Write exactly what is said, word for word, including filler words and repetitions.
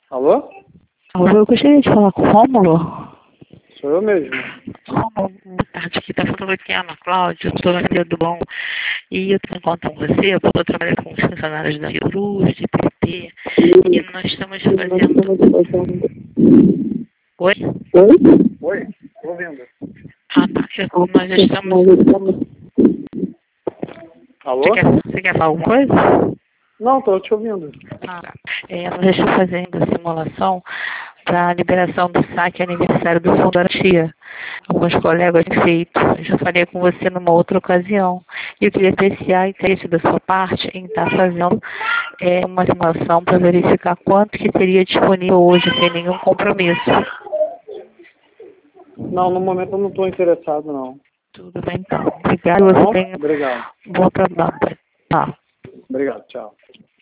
Alô? Alô, eu gostaria de falar com o Rômulo. Sou eu mesmo. Rômulo, boa tarde, aqui tá falando aqui a Ana Cláudia, estou na Rio do Bom. E eu tenho conta com você, porque eu trabalho com os funcionários da Eurus, de P T, e nós estamos fazendo... Oi? Oi? Oi? Tô ouvindo. Ah, tá. Eu- Nós estamos... Alô? Você quer, você quer falar alguma coisa? Não, tô te ouvindo. Ah, tá. É, nós estamos fazendo simulação para a liberação do saque aniversário do Fundo Garantia. Alguns colegas têm feito. Eu já falei com você numa outra ocasião. E eu queria apreciar interesse da sua parte em estar fazendo é, uma simulação para verificar quanto que seria disponível hoje, sem nenhum compromisso. Não, no momento eu não tô interessado, não. Tudo bem, então. Obrigado. Tá Você bom? tem Obrigado. um bom trabalho. Tá. Obrigado, tchau.